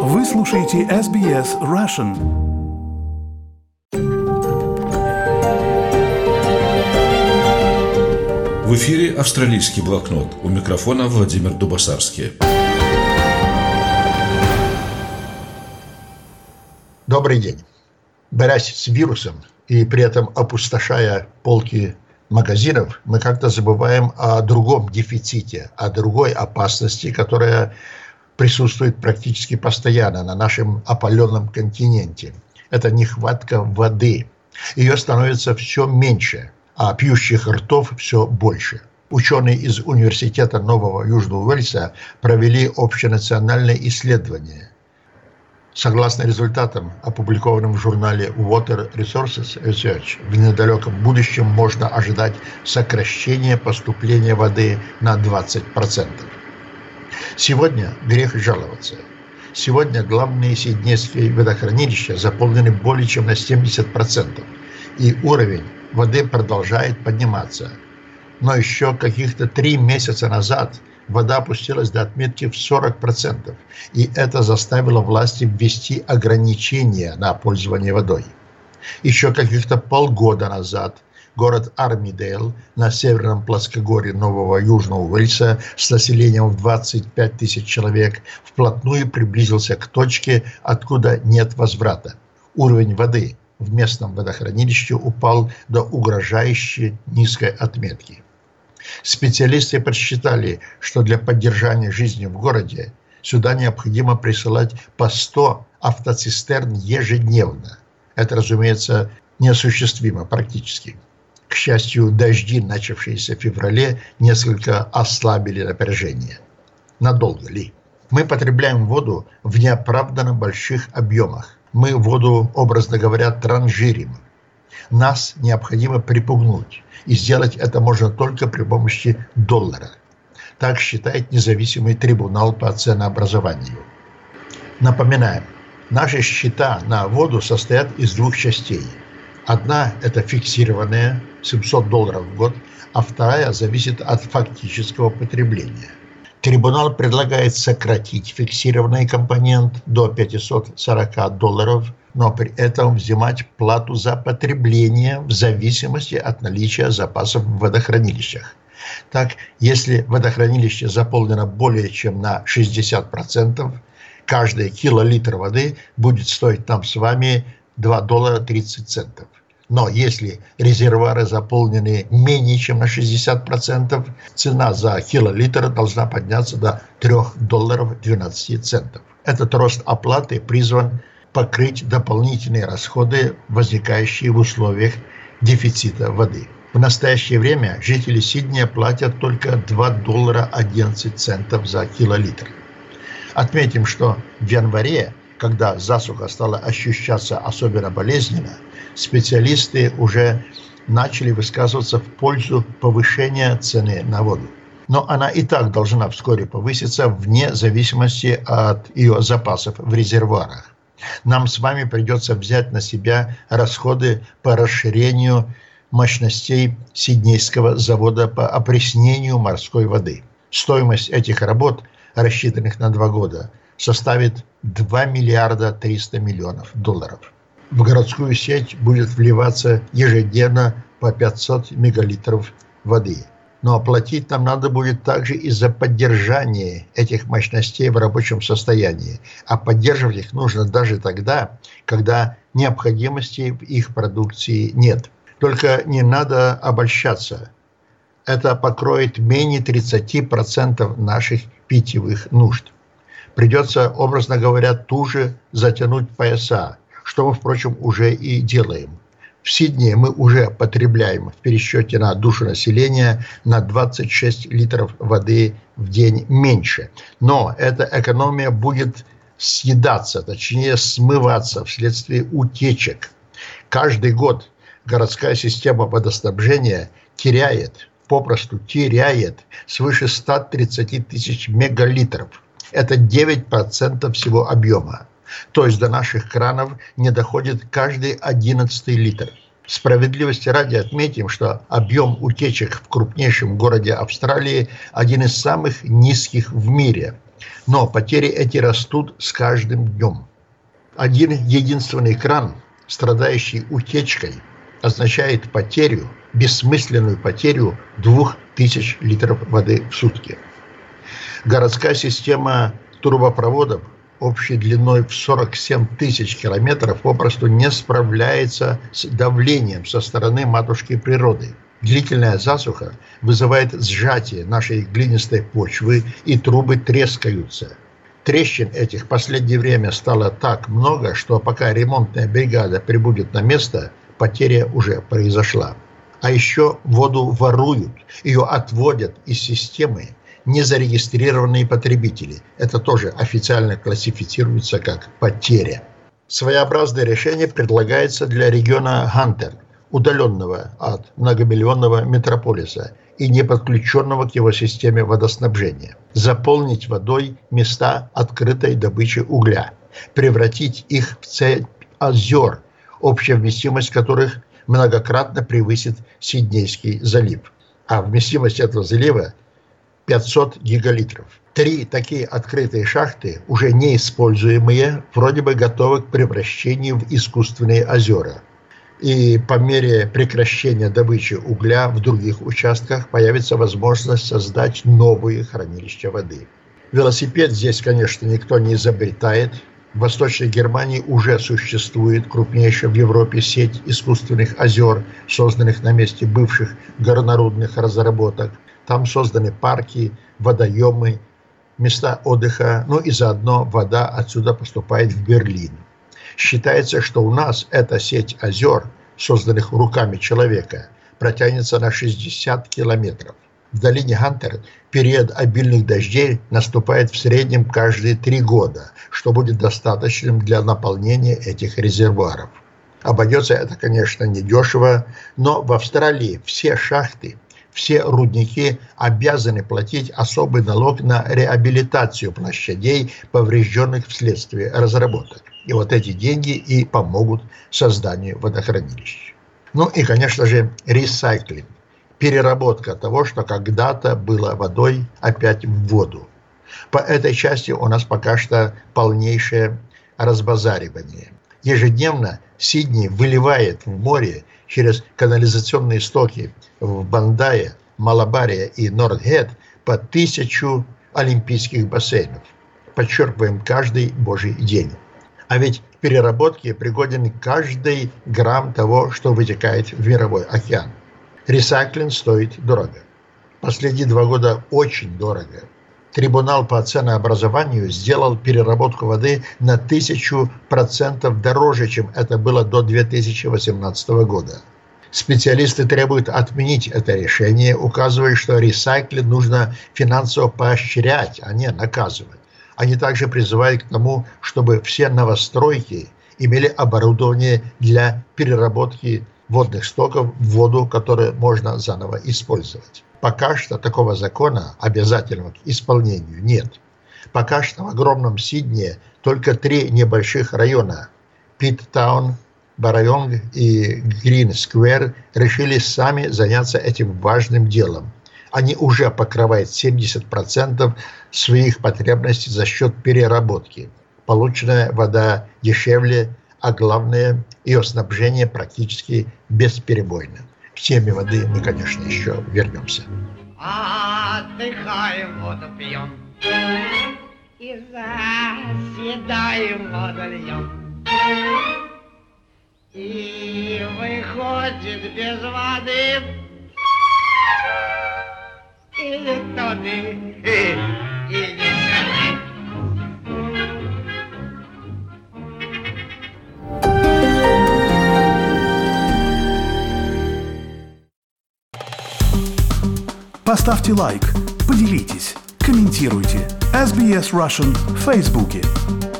Вы слушаете SBS Russian. В эфире «Австралийский блокнот». У микрофона Владимир Дубасарский. Добрый день. Борясь с вирусом и при этом опустошая полки магазинов, мы как-то забываем о другом дефиците, о другой опасности, которая присутствует практически постоянно на нашем опаленном континенте. Это нехватка воды. Ее становится все меньше, а пьющих ртов все больше. Ученые из Университета Нового Южного Уэльса провели общенациональное исследование. Согласно результатам, опубликованным в журнале Water Resources Research, в недалеком будущем можно ожидать сокращения поступления воды на 20%. Сегодня грех жаловаться. Сегодня главные сиднейские водохранилища заполнены более чем на 70%, и уровень воды продолжает подниматься. Но еще каких-то 3 месяца назад вода опустилась до отметки в 40%, и это заставило власти ввести ограничения на пользование водой. Еще каких-то полгода назад город Армидейл на северном плоскогорье Нового Южного Уэльса с населением в 25 тысяч человек вплотную приблизился к точке, откуда нет возврата. Уровень воды в местном водохранилище упал до угрожающе низкой отметки. Специалисты подсчитали, что для поддержания жизни в городе сюда необходимо присылать по 100 автоцистерн ежедневно. Это, разумеется, неосуществимо практически. К счастью, дожди, начавшиеся в феврале, несколько ослабили напряжение. Надолго ли? Мы потребляем воду в неоправданно больших объемах. Мы воду, образно говоря, транжирим. Нас необходимо припугнуть, и сделать это можно только при помощи доллара. Так считает независимый трибунал по ценообразованию. Напоминаем, наши счета на воду состоят из 2 частей. Одна – это фиксированная, $700 в год, а вторая зависит от фактического потребления. Трибунал предлагает сократить фиксированный компонент до $540, но при этом взимать плату за потребление в зависимости от наличия запасов в водохранилищах. Так, если водохранилище заполнено более чем на 60%, каждый килолитр воды будет стоить нам с вами $2.30. Но если резервуары заполнены менее чем на 60%, цена за килолитр должна подняться до $3.12. Этот рост оплаты призван покрыть дополнительные расходы, возникающие в условиях дефицита воды. В настоящее время жители Сиднея платят только $2.11 за килолитр. Отметим, что в январе, когда засуха стала ощущаться особенно болезненно, специалисты уже начали высказываться в пользу повышения цены на воду. Но она и так должна вскоре повыситься вне зависимости от ее запасов в резервуарах. Нам с вами придется взять на себя расходы по расширению мощностей Сиднейского завода по опреснению морской воды. Стоимость этих работ, рассчитанных на 2 года, составит $2 миллиарда 300 миллионов. В городскую сеть будет вливаться ежедневно по 500 мегалитров воды. Но оплатить нам надо будет также и за поддержание этих мощностей в рабочем состоянии. А поддерживать их нужно даже тогда, когда необходимости в их продукции нет. Только не надо обольщаться. Это покроет менее 30% наших питьевых нужд. Придется, образно говоря, туже затянуть пояса, что мы, впрочем, уже и делаем. В Сиднее мы уже потребляем в пересчете на душу населения на 26 литров воды в день меньше. Но эта экономия будет съедаться, точнее смываться вследствие утечек. Каждый год городская система водоснабжения попросту теряет свыше 130 тысяч мегалитров. Это 9% всего объема. То есть до наших кранов не доходит каждый 11-й литр. Справедливости ради отметим, что объем утечек в крупнейшем городе Австралии один из самых низких в мире. Но потери эти растут с каждым днем. Один единственный кран, страдающий утечкой, означает потерю, бессмысленную потерю 2000 литров воды в сутки. Городская система трубопроводов общей длиной в 47 тысяч километров попросту не справляется с давлением со стороны матушки природы. Длительная засуха вызывает сжатие нашей глинистой почвы, и трубы трескаются. Трещин этих в последнее время стало так много, что пока ремонтная бригада прибудет на место, потеря уже произошла. А еще воду воруют, ее отводят из системы незарегистрированные потребители. Это тоже официально классифицируется как потеря. Своеобразное решение предлагается для региона Хантер, удаленного от многомиллионного метрополиса и не подключенного к его системе водоснабжения. Заполнить водой места открытой добычи угля, превратить их в цепь озер, общая вместимость которых многократно превысит Сиднейский залив. А вместимость этого залива 500 гигалитров. 3 такие открытые шахты, уже неиспользуемые, вроде бы готовы к превращению в искусственные озера. И по мере прекращения добычи угля в других участках появится возможность создать новые хранилища воды. Велосипед здесь, конечно, никто не изобретает. В Восточной Германии уже существует крупнейшая в Европе сеть искусственных озер, созданных на месте бывших горнорудных разработок. Там созданы парки, водоемы, места отдыха, и заодно вода отсюда поступает в Берлин. Считается, что у нас эта сеть озер, созданных руками человека, протянется на 60 километров. В долине Хантер период обильных дождей наступает в среднем каждые 3 года, что будет достаточным для наполнения этих резервуаров. Обойдется это, конечно, недешево, но в Австралии все шахты, все рудники обязаны платить особый налог на реабилитацию площадей, поврежденных вследствие разработок. И вот эти деньги и помогут созданию водохранилищ. И, конечно же, ресайклинг. Переработка того, что когда-то было водой, опять в воду. По этой части у нас пока что полнейшее разбазаривание. Ежедневно Сидней выливает в море через канализационные стоки в Бандае, Малабаре и Нортхед по 1000 олимпийских бассейнов. Подчеркиваем, каждый божий день. А ведь к переработке пригоден каждый грамм того, что вытекает в мировой океан. Ресайклинг стоит дорого. Последние 2 года очень дорого. Трибунал по ценообразованию сделал переработку воды на 1000% дороже, чем это было до 2018 года. Специалисты требуют отменить это решение, указывая, что ресайклинг нужно финансово поощрять, а не наказывать. Они также призывают к тому, чтобы все новостройки имели оборудование для переработки водных стоков в воду, которую можно заново использовать. Пока что такого закона, обязательного к исполнению, нет. Пока что в огромном Сиднее только 3 небольших района – Питтаун, Барайонг и Грин-сквер – решили сами заняться этим важным делом. Они уже покрывают 70% своих потребностей за счет переработки. Полученная вода дешевле, а главное, ее снабжение практически бесперебойно. К теме воды мы, конечно, еще вернемся. Отдыхаем, воду пьем и заседаем, воду льем. И выходит без воды и туды, и не сюда. Поставьте лайк, поделитесь, комментируйте. SBS Russian в Фейсбуке.